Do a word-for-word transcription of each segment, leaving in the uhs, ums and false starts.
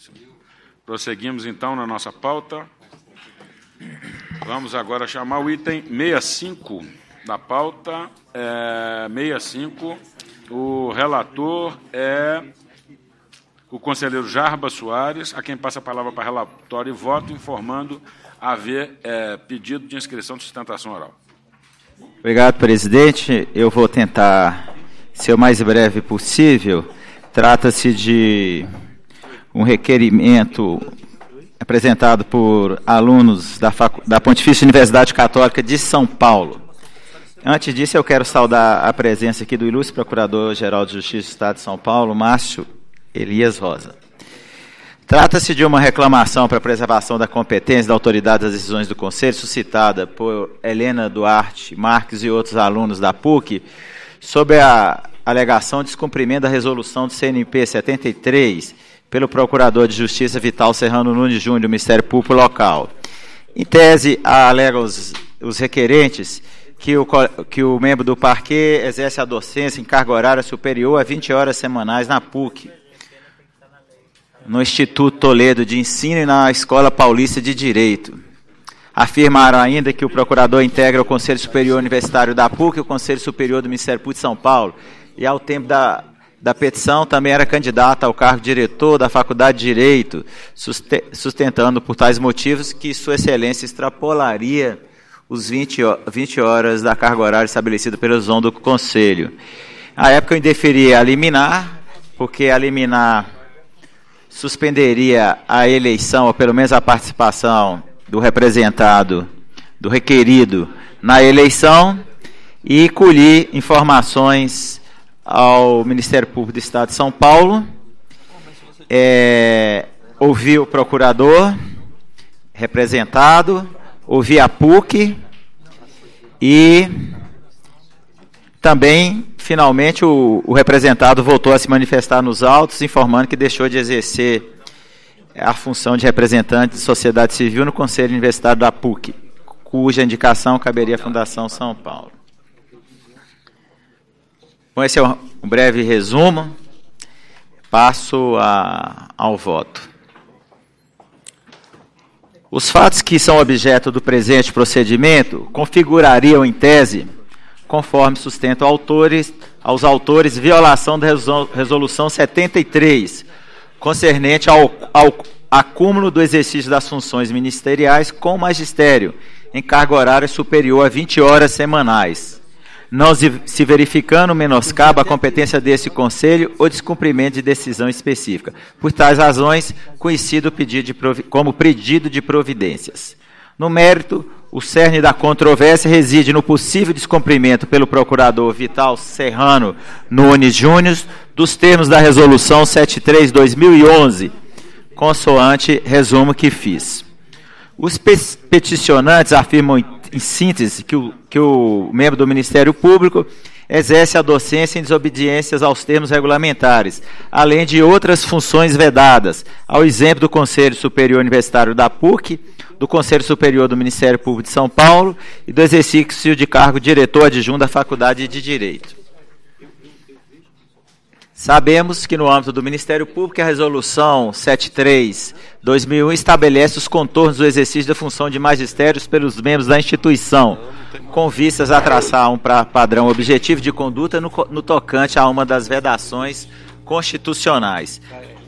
Prosseguimos, então, na nossa pauta. Vamos agora chamar o item sessenta e cinco da pauta. É, sessenta e cinco, o relator é o conselheiro Jarbas Soares, a quem passa a palavra para relatório e voto, informando haver é, pedido de inscrição de sustentação oral. Obrigado, presidente. Eu vou tentar ser o mais breve possível. Trata-se de um requerimento apresentado por alunos da, Facu... da Pontifícia Universidade Católica de São Paulo. Antes disso, eu quero saudar a presença aqui do ilustre Procurador-Geral de Justiça do Estado de São Paulo, Márcio Elias Rosa. Trata-se de uma reclamação para a preservação da competência da autoridade das decisões do Conselho, suscitada por Helena Duarte Marques e outros alunos da P U C, sobre a alegação de descumprimento da resolução do C N P setenta e três, pelo Procurador de Justiça Vital Serrano Nunes Júnior, do Ministério Público Local. Em tese, alegam os, os requerentes que o, que o membro do parquê exerce a docência em carga horária superior a vinte horas semanais na P U C, no Instituto Toledo de Ensino e na Escola Paulista de Direito. Afirmaram ainda que o procurador integra o Conselho Superior Universitário da P U C e o Conselho Superior do Ministério Público de São Paulo, e ao tempo da, da petição também era candidato ao cargo de diretor da Faculdade de Direito, sustentando por tais motivos que Sua Excelência extrapolaria os vinte horas da carga horária estabelecida pelo zon do Conselho. À época eu indeferi a liminar, porque a liminar suspenderia a eleição, ou pelo menos a participação do representado, do requerido, na eleição, e colhi informações ao Ministério Público do Estado de São Paulo, é, ouvi o procurador representado, ouvi a P U C e também, finalmente, o, o representado voltou a se manifestar nos autos, informando que deixou de exercer a função de representante de sociedade civil no Conselho Universitário da P U C, cuja indicação caberia à Fundação São Paulo. Bom, esse é um breve resumo. Passo a, ao voto. Os fatos que são objeto do presente procedimento configurariam, em tese, conforme sustentam autores, aos autores, violação da Resolução setenta e três, concernente ao, ao acúmulo do exercício das funções ministeriais com o magistério, em carga horária superior a vinte horas semanais, não se verificando menoscabo a competência desse Conselho ou descumprimento de decisão específica. Por tais razões, conhecido pedido de provi- como pedido de providências. No mérito, o cerne da controvérsia reside no possível descumprimento pelo procurador Vital Serrano Nunes Júnior dos termos da Resolução setenta e três de dois mil e onze, consoante resumo que fiz. Os peticionantes afirmam, em síntese, que o, que o membro do Ministério Público exerce a docência em desobediências aos termos regulamentares, além de outras funções vedadas, ao exemplo do Conselho Superior Universitário da P U C, do Conselho Superior do Ministério Público de São Paulo e do exercício de cargo diretor adjunto da Faculdade de Direito. Sabemos que, no âmbito do Ministério Público, a Resolução setenta e três de dois mil e um estabelece os contornos do exercício da função de magistérios pelos membros da instituição, com vistas a traçar um padrão objetivo de conduta no, no tocante a uma das vedações constitucionais.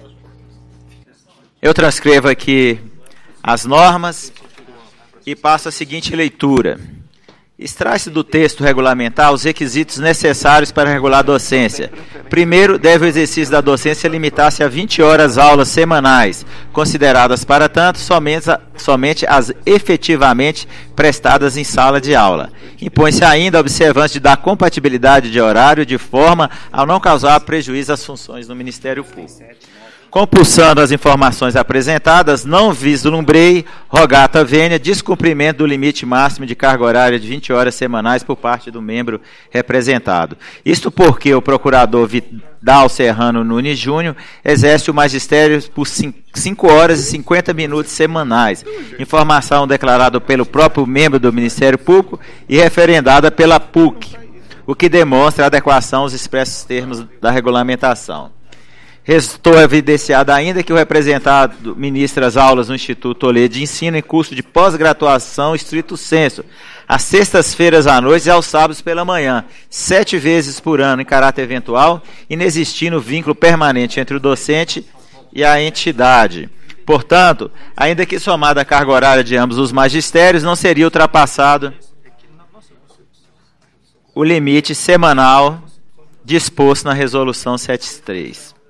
Eu transcrevo aqui as normas e passo a seguinte leitura. Extrai-se do texto regulamentar os requisitos necessários para regular a docência. Primeiro, deve o exercício da docência limitar-se a vinte horas aulas semanais, consideradas, para tanto, somente, somente as efetivamente prestadas em sala de aula. Impõe-se ainda a observância da compatibilidade de horário, de forma a não causar prejuízo às funções do Ministério Público. Compulsando as informações apresentadas, não vislumbrei, rogata vênia, descumprimento do limite máximo de carga horária de vinte horas semanais por parte do membro representado. Isto porque o procurador Vidal Serrano Nunes Júnior exerce o magistério por cinco horas e cinquenta minutos semanais, informação declarada pelo próprio membro do Ministério Público e referendada pela P U C, o que demonstra a adequação aos expressos termos da regulamentação. Restou evidenciado ainda que o representado ministra as aulas no Instituto Toledo de Ensino em curso de pós-graduação estrito sensu, às sextas-feiras à noite e aos sábados pela manhã, sete vezes por ano em caráter eventual, inexistindo vínculo permanente entre o docente e a entidade. Portanto, ainda que somada a carga horária de ambos os magistérios, não seria ultrapassado o limite semanal disposto na Resolução setenta e três.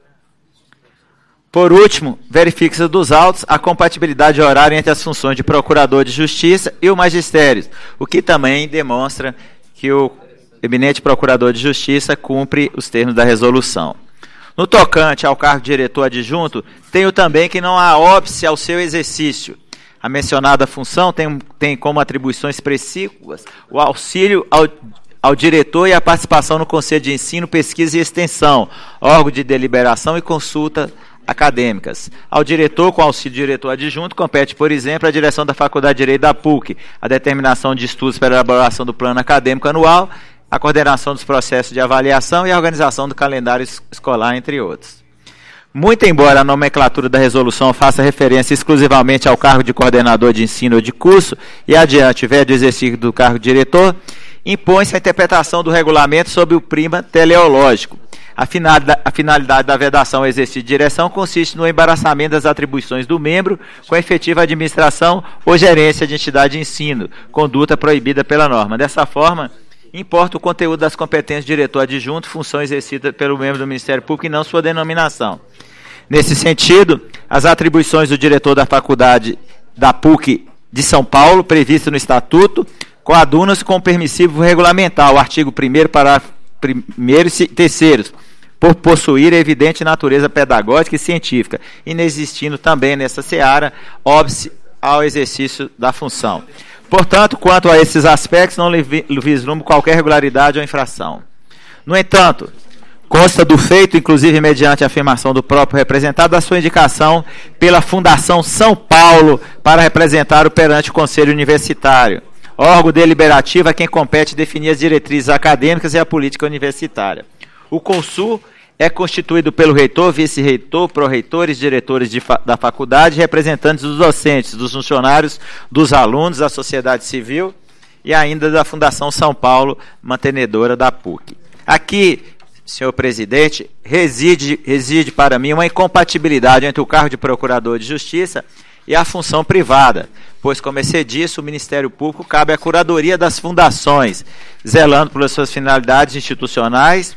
Por último, verifica-se dos autos a compatibilidade horária entre as funções de procurador de justiça e o magistério, o que também demonstra que o eminente procurador de justiça cumpre os termos da resolução. No tocante ao cargo de diretor adjunto, tenho também que não há óbice ao seu exercício. A mencionada função tem, tem como atribuições expressivas o auxílio ao ao diretor e a participação no Conselho de Ensino, Pesquisa e Extensão, órgão de deliberação e consulta acadêmicas. Ao diretor, com auxílio do diretor adjunto, compete, por exemplo, a direção da Faculdade de Direito da P U C, a determinação de estudos para a elaboração do plano acadêmico anual, a coordenação dos processos de avaliação e a organização do calendário escolar, entre outros. Muito embora a nomenclatura da resolução faça referência exclusivamente ao cargo de coordenador de ensino ou de curso e adiante tiver do exercício do cargo de diretor, impõe-se a interpretação do regulamento sob o prima teleológico. A finalidade, a finalidade da vedação ao exercício de direção consiste no embaraçamento das atribuições do membro com a efetiva administração ou gerência de entidade de ensino, conduta proibida pela norma. Dessa forma, importa o conteúdo das competências do diretor adjunto, função exercida pelo membro do Ministério Público e não sua denominação. Nesse sentido, as atribuições do diretor da faculdade da P U C de São Paulo, previsto no Estatuto, coadunam-se com o permissivo regulamentar, o artigo primeiro, parágrafo primeiro e terceiro, por possuir evidente natureza pedagógica e científica, inexistindo também nessa seara óbice ao exercício da função. Portanto, quanto a esses aspectos, não lhe vislumbro qualquer irregularidade ou infração. No entanto, consta do feito, inclusive mediante a afirmação do próprio representado, da sua indicação pela Fundação São Paulo para representar o perante o Conselho Universitário, órgão deliberativo a quem compete definir as diretrizes acadêmicas e a política universitária. O Consul é constituído pelo reitor, vice-reitor, pró-reitores, diretores de fa- da faculdade, representantes dos docentes, dos funcionários, dos alunos, da sociedade civil e ainda da Fundação São Paulo, mantenedora da P U C. Aqui, senhor presidente, reside, reside para mim uma incompatibilidade entre o cargo de procurador de justiça e a função privada, pois, como é disse, o Ministério Público cabe à curadoria das fundações, zelando pelas suas finalidades institucionais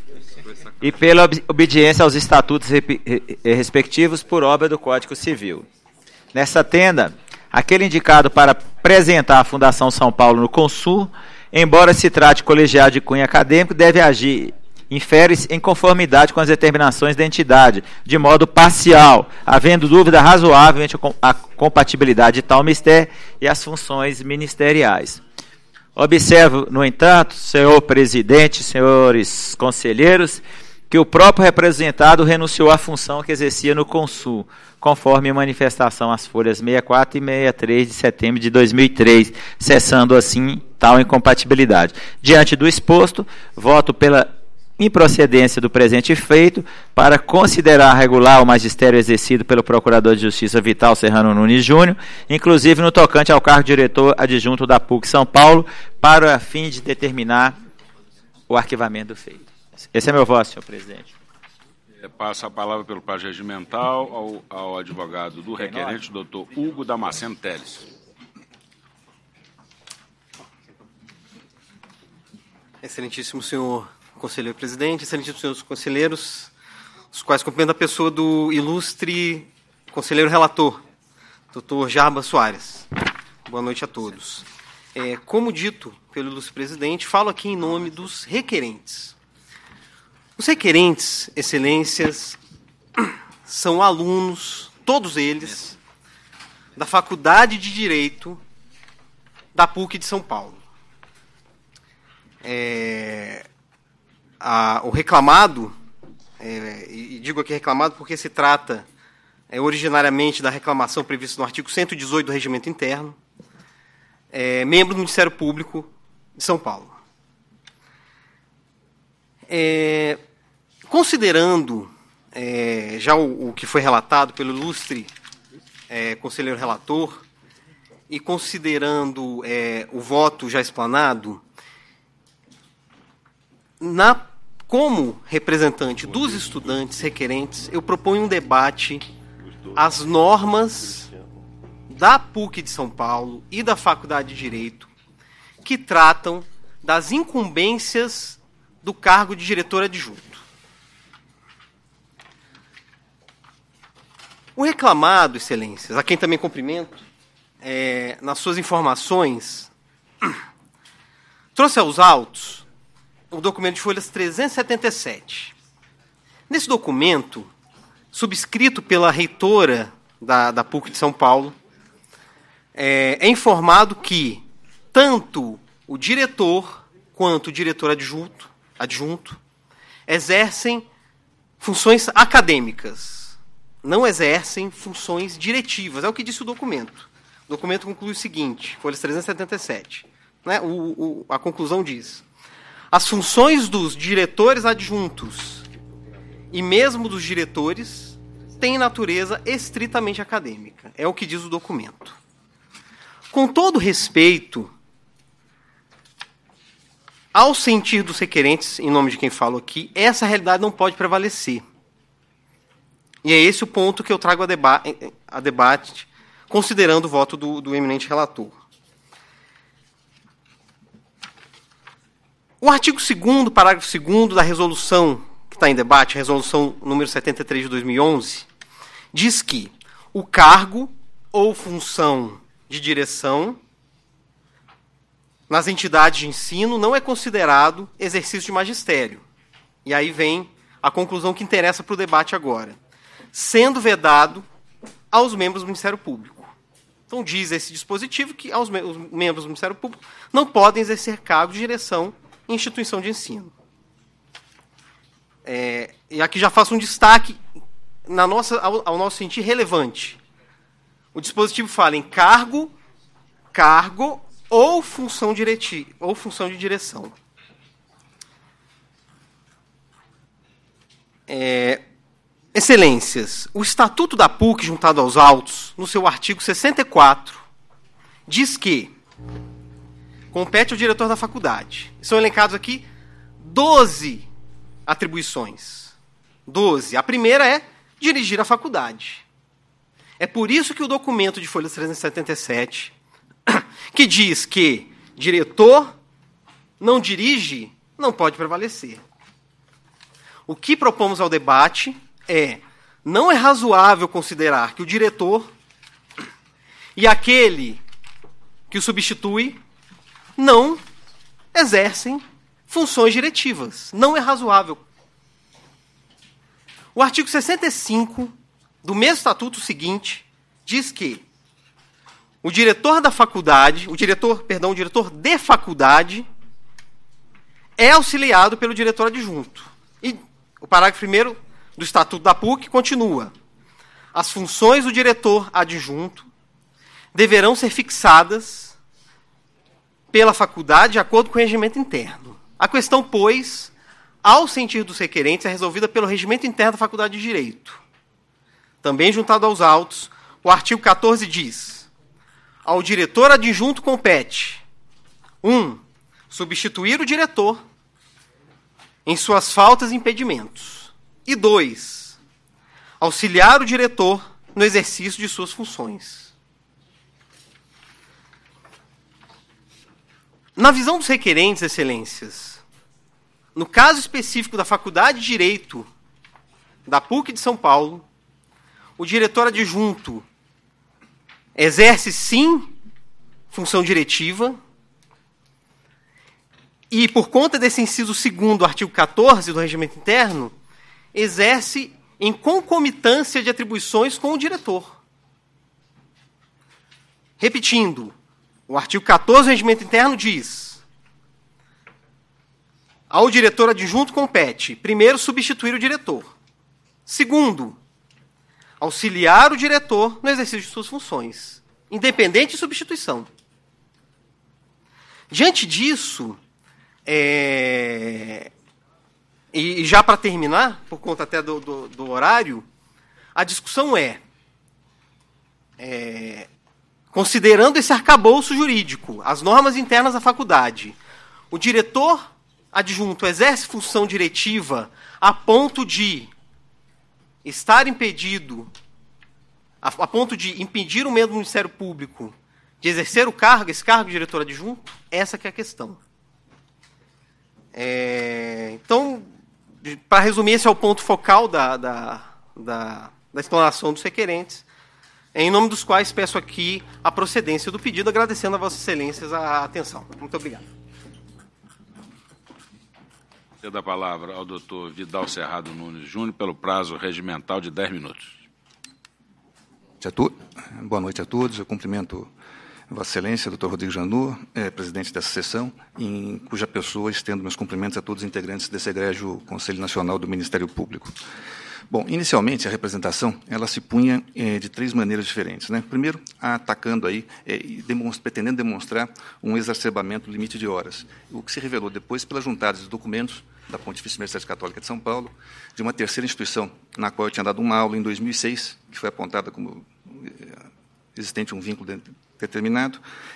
e pela obediência aos estatutos respectivos por obra do Código Civil. Nessa tenda, aquele indicado para apresentar a Fundação São Paulo no Consul, embora se trate colegiado de cunho acadêmico, deve agir infere-se em conformidade com as determinações da entidade, de modo parcial, havendo dúvida razoável entre a compatibilidade de tal mistério e as funções ministeriais. Observo, no entanto, senhor presidente, senhores conselheiros, que o próprio representado renunciou à função que exercia no Consul, conforme manifestação às folhas sessenta e quatro e sessenta e três de setembro de dois mil e três, cessando assim tal incompatibilidade. Diante do exposto, voto pela improcedência do presente feito para considerar regular o magistério exercido pelo Procurador de Justiça Vital Serrano Nunes Júnior, inclusive no tocante ao cargo de diretor adjunto da P U C São Paulo, para fim de determinar o arquivamento do feito. Esse é meu voto, senhor presidente. Passa a palavra pelo Paz Regimental ao, ao advogado do requerente, doutor Hugo Damasceno Teles. Excelentíssimo senhor conselheiro presidente, excelentíssimos senhores conselheiros, os quais cumprimento a pessoa do ilustre conselheiro relator, doutor Jarbas Soares. Boa noite a todos. É, como dito pelo ilustre presidente, falo aqui em nome dos requerentes. Os requerentes, excelências, são alunos, todos eles, da Faculdade de Direito da P U C de São Paulo. É... A, o reclamado, é, e digo aqui reclamado porque se trata é, originariamente da reclamação prevista no artigo cento e dezoito do Regimento Interno, é, membro do Ministério Público de São Paulo. É, considerando é, já o, o que foi relatado pelo ilustre é, conselheiro relator, e considerando é, o voto já explanado, na, como representante dos estudantes requerentes, eu proponho um debate às normas da PUC de São Paulo e da Faculdade de Direito que tratam das incumbências do cargo de diretor adjunto. O reclamado, excelências, a quem também cumprimento, é, nas suas informações, trouxe aos autos o documento de folhas trezentos e setenta e sete. Nesse documento, subscrito pela reitora da, da PUC de São Paulo, é, é informado que tanto o diretor quanto o diretor adjunto, adjunto exercem funções acadêmicas, não exercem funções diretivas. É o que disse o documento. O documento conclui o seguinte, folhas trezentos e setenta e sete. Né? O, o, a conclusão diz: as funções dos diretores adjuntos e mesmo dos diretores têm natureza estritamente acadêmica. É o que diz o documento. Com todo respeito ao sentir dos requerentes, em nome de quem falo aqui, essa realidade não pode prevalecer. E é esse o ponto que eu trago a, deba a debate, considerando o voto do, do eminente relator. O artigo segundo, parágrafo segundo da resolução que está em debate, a resolução número setenta e três de dois mil e onze, diz que o cargo ou função de direção nas entidades de ensino não é considerado exercício de magistério. E aí vem a conclusão que interessa para o debate agora. Sendo vedado aos membros do Ministério Público. Então diz esse dispositivo que aos me- os membros do Ministério Público não podem exercer cargo de direção em instituição de ensino. É, e aqui já faço um destaque na nossa, ao, ao nosso sentir relevante. O dispositivo fala em cargo, cargo ou função diretiva, ou função de direção. É, excelências, o Estatuto da PUC, juntado aos autos, no seu artigo sessenta e quatro, diz que compete ao diretor da faculdade. São elencados aqui doze atribuições. doze. A primeira é dirigir a faculdade. É por isso que o documento de folha trezentos e setenta e sete, que diz que diretor não dirige, não pode prevalecer. O que propomos ao debate é: não é razoável considerar que o diretor e aquele que o substitui não exercem funções diretivas. Não é razoável. O artigo sessenta e cinco do mesmo estatuto seguinte diz que o diretor da faculdade, o diretor, perdão, o diretor de faculdade é auxiliado pelo diretor adjunto. E o parágrafo primeiro do Estatuto da PUC continua: as funções do diretor adjunto deverão ser fixadas pela faculdade de acordo com o regimento interno. A questão, pois, ao sentir dos requerentes, é resolvida pelo regimento interno da Faculdade de Direito. Também juntado aos autos, o artigo quatorze diz: ao diretor adjunto compete um, substituir o diretor em suas faltas e impedimentos. E dois, auxiliar o diretor no exercício de suas funções. Na visão dos requerentes, excelências, no caso específico da Faculdade de Direito da PUC de São Paulo, o diretor adjunto exerce, sim, função diretiva, e, por conta desse inciso segundo do artigo quatorze do regimento interno, exerce em concomitância de atribuições com o diretor. Repetindo, o artigo quatorze do regimento interno diz: ao diretor adjunto compete, primeiro, substituir o diretor. Segundo, auxiliar o diretor no exercício de suas funções, independente de substituição. Diante disso, é... E, e já para terminar, por conta até do, do, do horário, a discussão é, é, considerando esse arcabouço jurídico, as normas internas da faculdade, o diretor adjunto exerce função diretiva a ponto de estar impedido, a, a ponto de impedir o membro do Ministério Público de exercer o cargo, esse cargo de diretor adjunto? Essa que é a questão. É, então, para resumir, esse é o ponto focal da, da, da, da explanação dos requerentes, em nome dos quais peço aqui a procedência do pedido, agradecendo a Vossas Excelências a atenção. Muito obrigado. Cedo a palavra ao doutor Vidal Cerrado Nunes Júnior, pelo prazo regimental de dez minutos. Boa noite a todos. Eu cumprimento Vossa Excelência, doutor Rodrigo Janot, é, presidente dessa sessão, em cuja pessoa estendo meus cumprimentos a todos os integrantes desse egrégio Conselho Nacional do Ministério Público. Bom, inicialmente, a representação ela se punha é, de três maneiras diferentes, né? Primeiro, atacando aí, é, e demonstra, pretendendo demonstrar um exacerbamento do limite de horas, o que se revelou depois pela juntada de documentos da Pontifícia Universidade Católica de São Paulo, de uma terceira instituição, na qual eu tinha dado uma aula em dois mil e seis, que foi apontada como é, existente um vínculo de, determinado,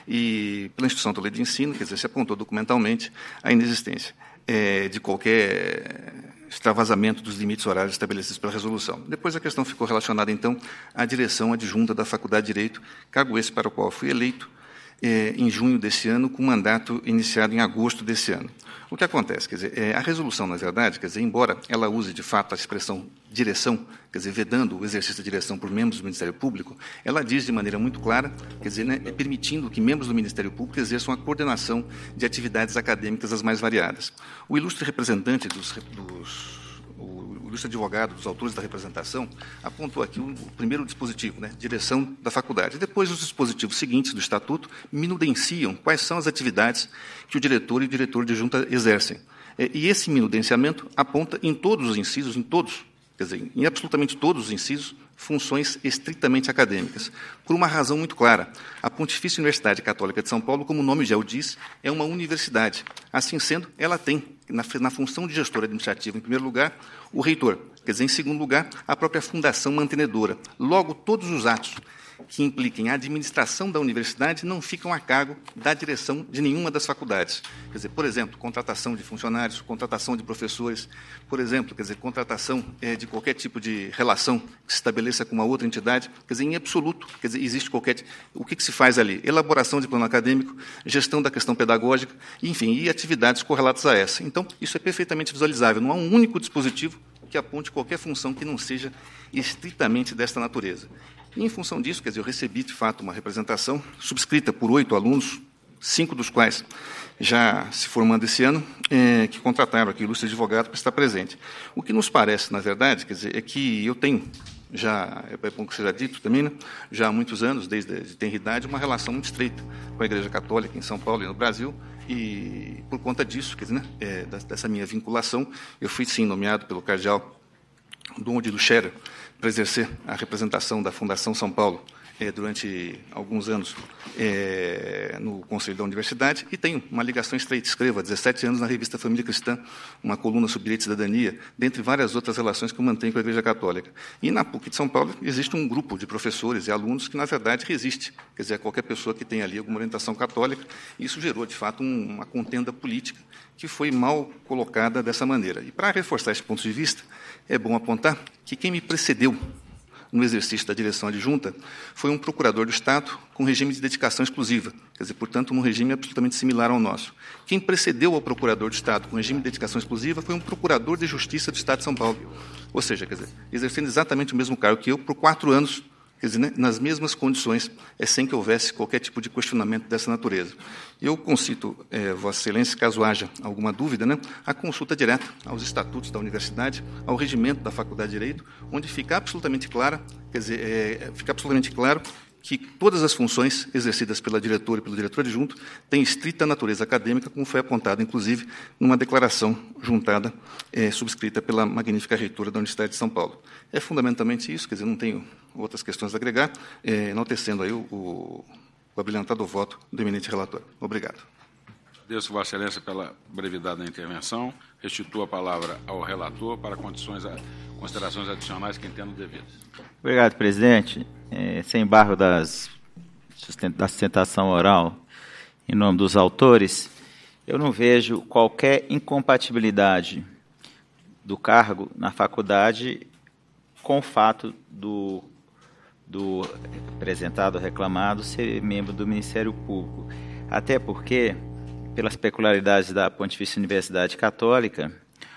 e pela instituição da lei de ensino, quer dizer, se apontou documentalmente a inexistência é, de qualquer extravasamento dos limites horários estabelecidos pela resolução. Depois a questão ficou relacionada, então, à direção adjunta da Faculdade de Direito, cargo esse para o qual fui eleito eh, em junho desse ano, com mandato iniciado em agosto desse ano. O que acontece? Quer dizer, eh, a resolução, na verdade, quer dizer, embora ela use, de fato, a expressão direção, quer dizer, vedando o exercício da direção por membros do Ministério Público, ela diz de maneira muito clara, quer dizer, né, permitindo que membros do Ministério Público exerçam a coordenação de atividades acadêmicas as mais variadas. O ilustre representante dos, dos o ilustre advogado dos autores da representação apontou aqui o, o primeiro dispositivo, né, direção da faculdade. Depois, os dispositivos seguintes do Estatuto minudenciam quais são as atividades que o diretor e o diretor de junta exercem. E esse minudenciamento aponta em todos os incisos, em todos, quer dizer, em absolutamente todos os incisos, funções estritamente acadêmicas, por uma razão muito clara. A Pontifícia Universidade Católica de São Paulo, como o nome já o diz, é uma universidade. Assim sendo, ela tem, na, na função de gestor administrativo, em primeiro lugar, o reitor, quer dizer, em segundo lugar, a própria fundação mantenedora. Logo, todos os atos que impliquem a administração da universidade não ficam a cargo da direção de nenhuma das faculdades. Quer dizer, por exemplo, contratação de funcionários, contratação de professores, por exemplo, quer dizer, contratação é, de qualquer tipo de relação que se estabeleça com uma outra entidade, quer dizer, em absoluto, quer dizer, existe qualquer... O que, que se faz ali? Elaboração de plano acadêmico, gestão da questão pedagógica, enfim, e atividades correlatas a essa. Então, isso é perfeitamente visualizável, não há um único dispositivo que aponte qualquer função que não seja estritamente desta natureza. E, em função disso, quer dizer, eu recebi, de fato, uma representação subscrita por oito alunos, cinco dos quais já se formando esse ano, é, que contrataram aqui o ilustre advogado para estar presente. O que nos parece, na verdade, quer dizer, é que eu tenho, já, é bom que seja dito também, né, já há muitos anos, desde a tenridade, uma relação muito estreita com a Igreja Católica em São Paulo e no Brasil, e, por conta disso, quer dizer, né, é, dessa minha vinculação, eu fui, sim, nomeado pelo cardeal Dom Odilo Scherer para exercer a representação da Fundação São Paulo eh, durante alguns anos eh, no Conselho da Universidade, e tenho uma ligação estreita, escrevo há dezessete anos na revista Família Cristã, uma coluna sobre direito e cidadania, dentre várias outras relações que eu mantenho com a Igreja Católica. E na PUC de São Paulo existe um grupo de professores e alunos que, na verdade, resiste, quer dizer, a qualquer pessoa que tenha ali alguma orientação católica, e isso gerou, de fato, um, uma contenda política que foi mal colocada dessa maneira. E, para reforçar esse ponto de vista, é bom apontar que quem me precedeu no exercício da direção adjunta foi um procurador do Estado com regime de dedicação exclusiva, quer dizer, portanto, um regime absolutamente similar ao nosso. Quem precedeu ao procurador do Estado com regime de dedicação exclusiva foi um procurador de Justiça do Estado de São Paulo, ou seja, quer dizer, exercendo exatamente o mesmo cargo que eu por quatro anos, quer dizer, né, nas mesmas condições, é, sem que houvesse qualquer tipo de questionamento dessa natureza. Eu concito, é, Vossa Excelência, caso haja alguma dúvida, né, a consulta direta aos estatutos da universidade, ao regimento da Faculdade de Direito, onde fica absolutamente clara, quer dizer, é, fica absolutamente claro que todas as funções exercidas pela diretora e pelo diretor adjunto têm estrita natureza acadêmica, como foi apontado, inclusive, numa declaração juntada, é, subscrita pela magnífica reitora da Universidade de São Paulo. É fundamentalmente isso, quer dizer, não tenho outras questões a agregar, é, enaltecendo aí o, o, o abrilhantado voto do eminente relator. Obrigado. Agradeço, Vossa Excelência, pela brevidade da intervenção. Restituo a palavra ao relator para condições, considerações adicionais que entendo devidas. Obrigado, presidente. É, sem embargo das, da sustentação oral, em nome dos autores, eu não vejo qualquer incompatibilidade do cargo na faculdade com o fato do, do apresentado, reclamado, ser membro do Ministério Público. Até porque, pelas peculiaridades da Pontifícia Universidade Católica,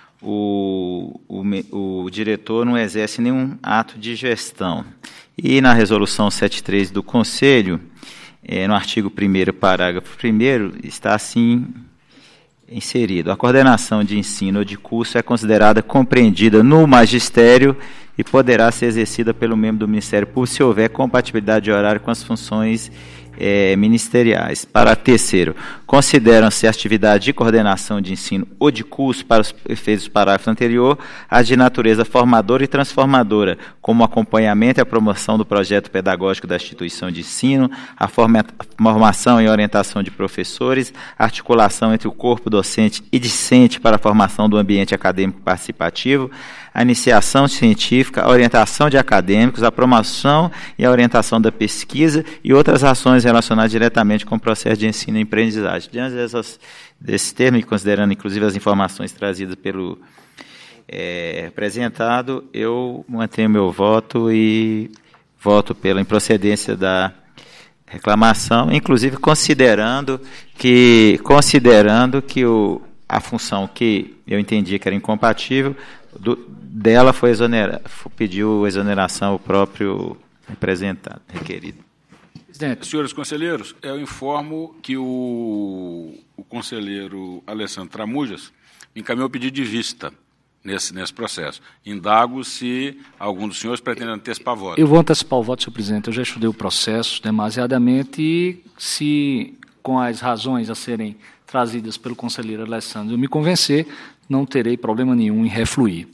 o, o, o diretor não exerce nenhum ato de gestão. E na resolução setenta e três do Conselho, é, no artigo primeiro, parágrafo primeiro, está assim inserido. A coordenação de ensino ou de curso é considerada compreendida no magistério e poderá ser exercida pelo membro do Ministério Público se houver compatibilidade de horário com as funções É, ministeriais. Para terceiro, consideram-se a atividade de coordenação de ensino ou de curso, para os efeitos do parágrafo anterior, as de natureza formadora e transformadora, como acompanhamento e a promoção do projeto pedagógico da instituição de ensino, a formação e orientação de professores, a articulação entre o corpo docente e discente para a formação do ambiente acadêmico participativo, a iniciação científica, a orientação de acadêmicos, a promoção e a orientação da pesquisa e outras ações relacionadas diretamente com o processo de ensino e aprendizagem. Diante dessas, desse termo, e considerando inclusive as informações trazidas pelo é, apresentado, eu mantenho meu voto e voto pela improcedência da reclamação, inclusive considerando que, considerando que o, a função que eu entendi que era incompatível, do, dela foi exonerada, pediu exoneração o próprio representado, requerido. Senhores conselheiros, eu informo que o, o conselheiro Alessandro Tramujas encaminhou o pedido de vista nesse, nesse processo. Indago se algum dos senhores pretende antecipar voto. Eu vou antecipar o voto, senhor presidente. Eu já estudei o processo demasiadamente e, se com as razões a serem trazidas pelo conselheiro Alessandro eu me convencer, não terei problema nenhum em refluir.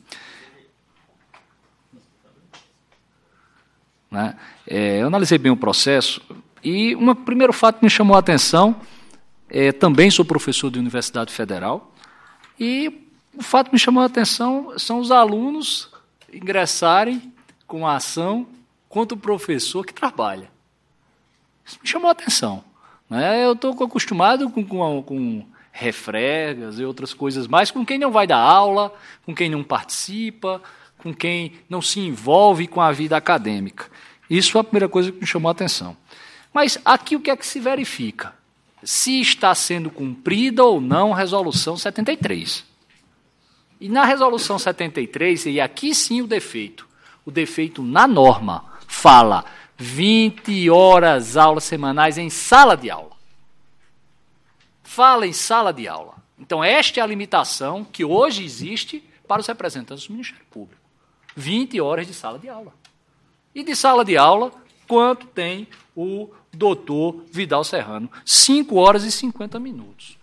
Né? É, eu analisei bem o processo e um primeiro fato que me chamou a atenção, é, também sou professor de Universidade Federal, e o fato que me chamou a atenção são os alunos ingressarem com a ação contra o professor que trabalha. Isso me chamou a atenção. Né? Eu estou acostumado com, com, com refregas e outras coisas mais, com quem não vai dar aula, com quem não participa, com quem não se envolve com a vida acadêmica. Isso foi a primeira coisa que me chamou a atenção. Mas aqui o que é que se verifica? Se está sendo cumprida ou não a Resolução setenta e três. E na Resolução setenta e três, e aqui sim o defeito, o defeito na norma, fala vinte horas aulas semanais em sala de aula. Fala em sala de aula. Então, esta é a limitação que hoje existe para os representantes do Ministério Público. vinte horas de sala de aula. E de sala de aula, quanto tem o doutor Vidal Serrano? cinco horas e cinquenta minutos.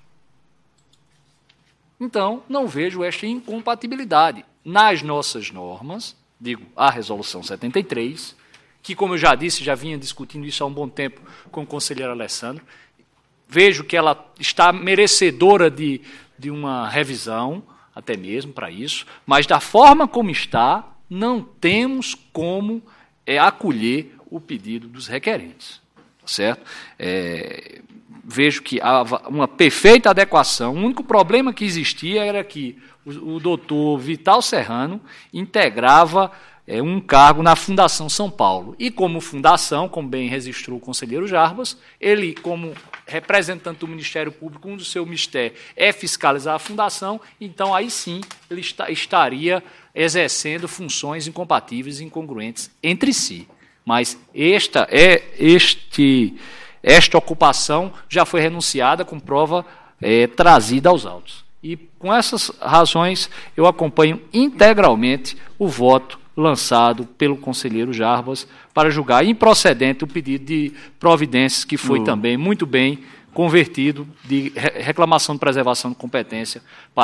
Então, não vejo esta incompatibilidade. Nas nossas normas, digo, a Resolução setenta e três, que, como eu já disse, já vinha discutindo isso há um bom tempo com o conselheiro Alessandro, vejo que ela está merecedora de, de uma revisão, até mesmo para isso, mas da forma como está, não temos como é, acolher o pedido dos requerentes. Certo? É, vejo que há uma perfeita adequação. O único problema que existia era que o, o doutor Vital Serrano integrava é, um cargo na Fundação São Paulo. E como fundação, como bem registrou o conselheiro Jarbas, ele, como representante do Ministério Público, um dos seus mistérios é fiscalizar a fundação, então aí sim ele está, estaria exercendo funções incompatíveis e incongruentes entre si. Mas esta, é, este, esta ocupação já foi renunciada com prova é, trazida aos autos. E com essas razões eu acompanho integralmente o voto lançado pelo conselheiro Jarbas para julgar improcedente o pedido de providências que foi no... também muito bem convertido de reclamação de preservação de competência para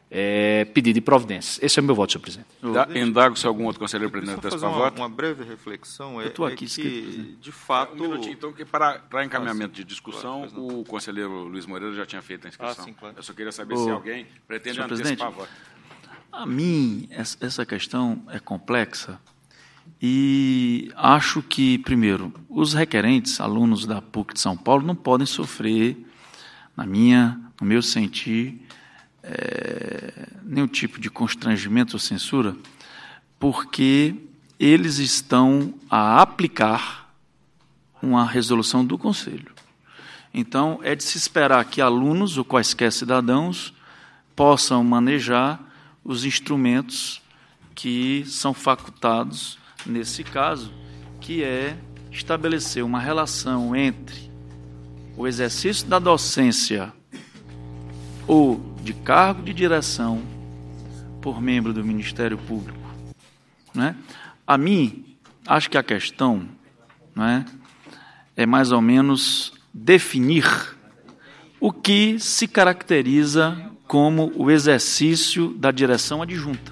é, pedido de providências. Esse é o meu voto, senhor presidente. Indago se algum outro conselheiro pretende fazer antecipar uma, voto. uma breve reflexão. É, Eu estou aqui, é escrito, que, de fato... Um minutinho, então, que para, para encaminhamento de discussão, Claro, pois não. o conselheiro Luiz Moreira já tinha feito a inscrição. Ah, sim, claro. Eu só queria saber Ô, se alguém pretende senhor antecipar presidente, voto. A mim, essa essa questão é complexa e acho que, primeiro, os requerentes, alunos da PUC de São Paulo, não podem sofrer, na minha, no meu sentir, é, nenhum tipo de constrangimento ou censura, porque eles estão a aplicar uma resolução do Conselho. Então, é de se esperar que alunos ou quaisquer cidadãos possam manejar os instrumentos que são facultados nesse caso, que é estabelecer uma relação entre o exercício da docência ou de cargo de direção por membro do Ministério Público. Né? A mim, acho que a questão, né, é mais ou menos definir o que se caracteriza como o exercício da direção adjunta.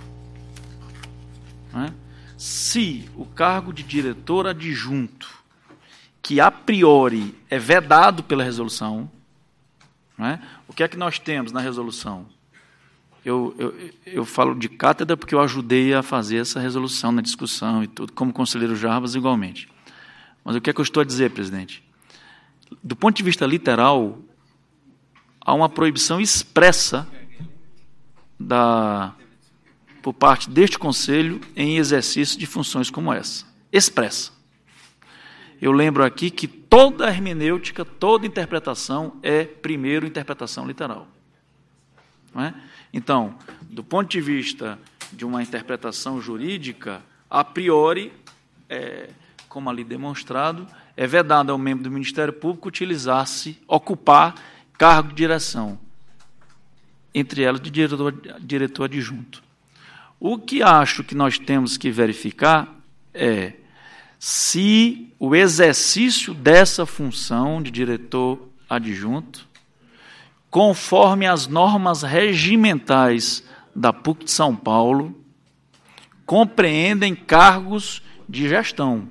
Né? Se o cargo de diretor adjunto, que a priori é vedado pela resolução, né? O que é que nós temos na resolução? Eu, eu, eu falo de cátedra porque eu ajudei a fazer essa resolução na discussão e tudo, como conselheiro Jarbas igualmente. Mas o que é que eu estou a dizer, presidente? Do ponto de vista literal, há uma proibição expressa da, por parte deste Conselho em exercício de funções como essa. Expressa. Eu lembro aqui que toda hermenêutica, toda interpretação é, primeiro, interpretação literal. Não é? Então, do ponto de vista de uma interpretação jurídica, a priori, é, como ali demonstrado, é vedado ao membro do Ministério Público utilizar-se, ocupar cargo de direção, entre elas de diretor, diretor adjunto. O que acho que nós temos que verificar é se o exercício dessa função de diretor adjunto, conforme as normas regimentais da PUC de São Paulo, compreendem cargos de gestão.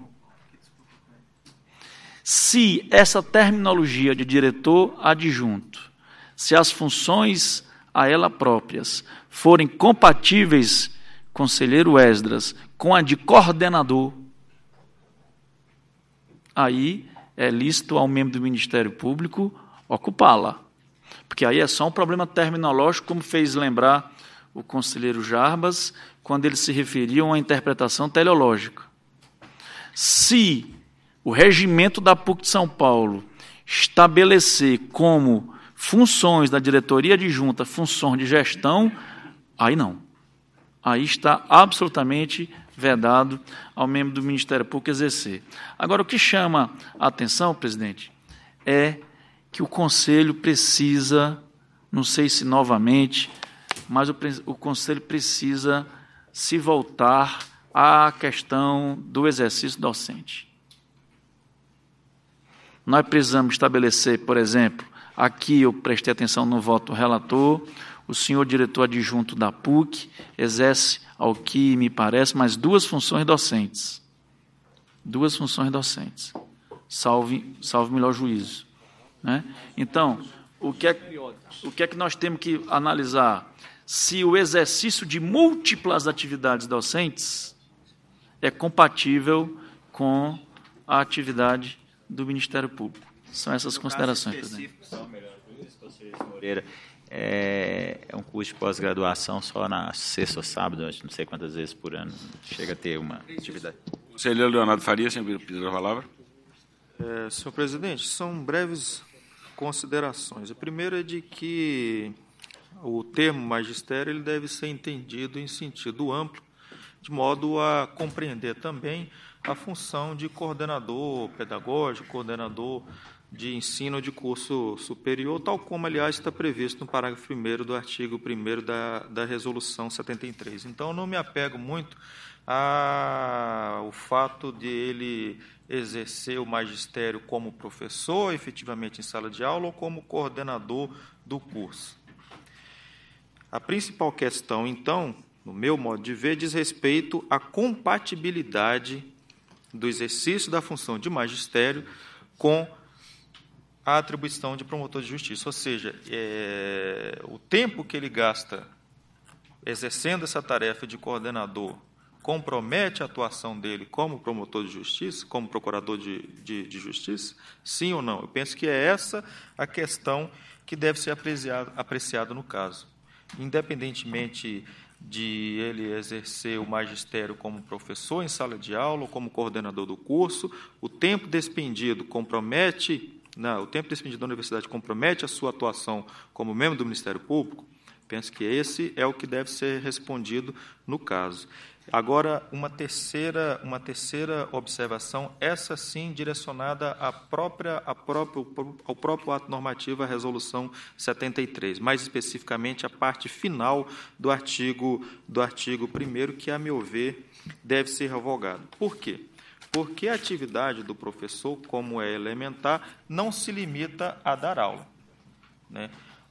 Se essa terminologia de diretor adjunto, se as funções a ela próprias forem compatíveis, conselheiro Esdras, com a de coordenador, aí é lícito ao membro do Ministério Público ocupá-la. Porque aí é só um problema terminológico, como fez lembrar o conselheiro Jarbas, quando ele se referia a uma interpretação teleológica. Se o regimento da PUC de São Paulo estabelecer como funções da diretoria adjunta funções de gestão, aí não. Aí está absolutamente vedado ao membro do Ministério Público exercer. Agora, o que chama a atenção, presidente, é que o Conselho precisa, não sei se novamente, mas o, o Conselho precisa se voltar à questão do exercício docente. Nós precisamos estabelecer, por exemplo, aqui eu prestei atenção no voto do relator, o senhor diretor adjunto da PUC exerce, ao que me parece, mais duas funções docentes. Duas funções docentes. Salve, salve melhor juízo. Né? Então, o que, é, o que é que nós temos que analisar? Se o exercício de múltiplas atividades docentes é compatível com a atividade do Ministério Público. São essas considerações, presidente. Moreira, é, é um curso de pós-graduação só na sexta ou sábado, não sei quantas vezes por ano chega a ter uma atividade. Conselheiro Leonardo Faria, sempre pediu a palavra. É, senhor presidente, são breves considerações. A primeira é de que o termo magistério ele deve ser entendido em sentido amplo, de modo a compreender também a função de coordenador pedagógico, coordenador de ensino de curso superior, tal como, aliás, está previsto no parágrafo primeiro do artigo primeiro da, da Resolução setenta e três. Então, não me apego muito ao fato de ele exercer o magistério como professor, efetivamente em sala de aula, ou como coordenador do curso. A principal questão, então, no meu modo de ver, diz respeito à compatibilidade do exercício da função de magistério com a atribuição de promotor de justiça. Ou seja, é, o tempo que ele gasta exercendo essa tarefa de coordenador compromete a atuação dele como promotor de justiça, como procurador de, de, de justiça? Sim ou não? Eu penso que é essa a questão que deve ser apreciada, apreciada no caso. Independentemente de ele exercer o magistério como professor em sala de aula ou como coordenador do curso, o tempo despendido compromete, não, o tempo despendido da universidade compromete a sua atuação como membro do Ministério Público. Penso que esse é o que deve ser respondido no caso. Agora, uma terceira, uma terceira observação, essa sim direcionada à própria, à próprio, ao próprio ato normativo, a Resolução setenta e três, mais especificamente a parte final do artigo, do artigo primeiro, que, a meu ver, deve ser revogado. Por quê? Porque a atividade do professor, como é elementar, não se limita a dar aula, né?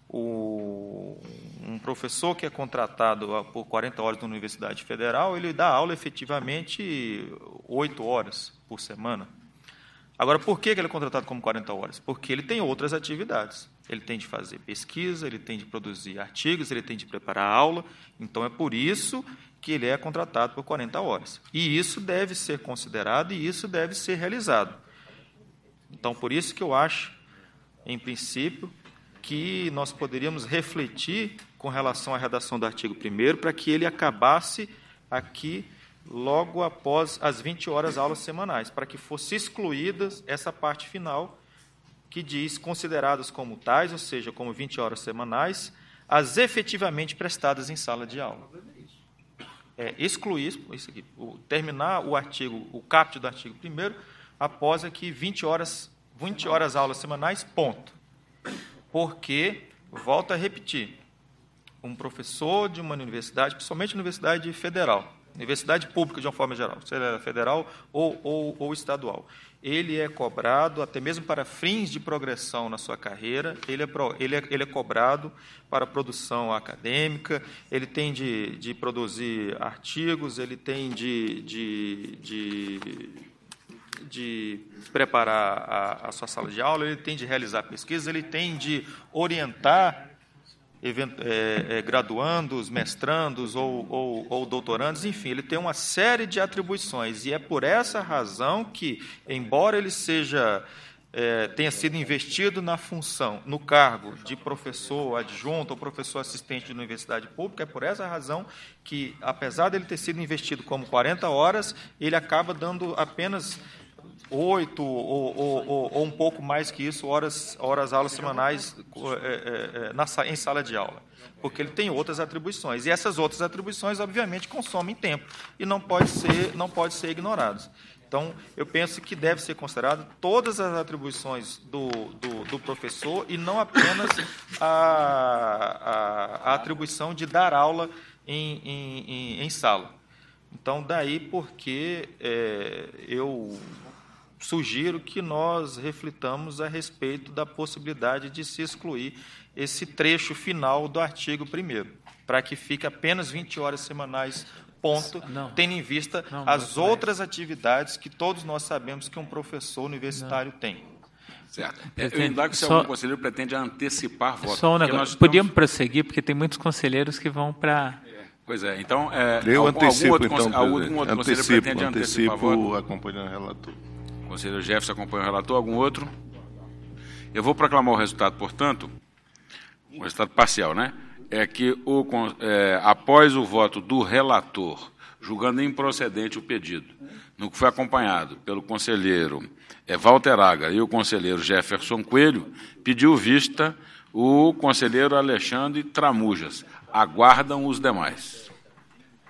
O, um professor que é contratado por quarenta horas na Universidade Federal, ele dá aula efetivamente oito horas por semana. Agora, por que ele é contratado como quarenta horas? Porque ele tem outras atividades. Ele tem de fazer pesquisa, ele tem de produzir artigos, ele tem de preparar aula. Então, é por isso que ele é contratado por quarenta horas. E isso deve ser considerado e isso deve ser realizado. Então, por isso que eu acho, em princípio, que nós poderíamos refletir com relação à redação do artigo primeiro para que ele acabasse aqui logo após as vinte horas aulas semanais, para que fosse excluída essa parte final que diz consideradas como tais, ou seja, como vinte horas semanais, as efetivamente prestadas em sala de aula. É, excluir isso aqui, o, terminar o artigo, o caput do artigo primeiro, após aqui vinte horas, vinte horas aulas semanais, ponto. Porque, volto a repetir, um professor de uma universidade, principalmente universidade federal, universidade pública de uma forma geral, seja federal ou, ou, ou estadual, ele é cobrado, até mesmo para fins de progressão na sua carreira, ele é, ele é, ele é cobrado para produção acadêmica, ele tem de, de produzir artigos, ele tem de... de, de de preparar a, a sua sala de aula, ele tem de realizar pesquisas, ele tem de orientar event, é, é, graduandos, mestrandos ou, ou, ou doutorandos, enfim, ele tem uma série de atribuições, e é por essa razão que, embora ele seja, é, tenha sido investido na função, no cargo de professor adjunto ou professor assistente de universidade pública, é por essa razão que, apesar dele ter sido investido como quarenta horas, ele acaba dando apenas oito ou, ou, ou, ou um pouco mais que isso, horas, horas aulas semanais é, é, na, em sala de aula, porque ele tem outras atribuições. E essas outras atribuições, obviamente, consomem tempo e não pode ser, não pode ser ignoradas. Então, eu penso que deve ser considerado todas as atribuições do, do, do professor e não apenas a, a, a atribuição de dar aula em, em, em, em sala. Então, daí porque é, eu sugiro que nós reflitamos a respeito da possibilidade de se excluir esse trecho final do artigo primeiro, para que fique apenas vinte horas semanais, ponto, não, tendo em vista não, as não, outras não. atividades que todos nós sabemos que um professor universitário não. tem. Certo. Eu indago se algum conselheiro pretende antecipar voto. Só um negócio. Podíamos estamos... prosseguir, porque tem muitos conselheiros que vão para... Pois é, então... É, eu algum, antecipo, algum outro, então, algum outro antecipo, conselheiro pretende antecipar voto? acompanhando o relator. O conselheiro Jefferson acompanha o relator. Algum outro? Eu vou proclamar o resultado, portanto, o resultado parcial, né? É que, o, é, após o voto do relator, julgando improcedente o pedido, no que foi acompanhado pelo conselheiro é, Walter Agra e o conselheiro Jefferson Coelho, pediu vista o conselheiro Alexandre Tramujas. Aguardam os demais.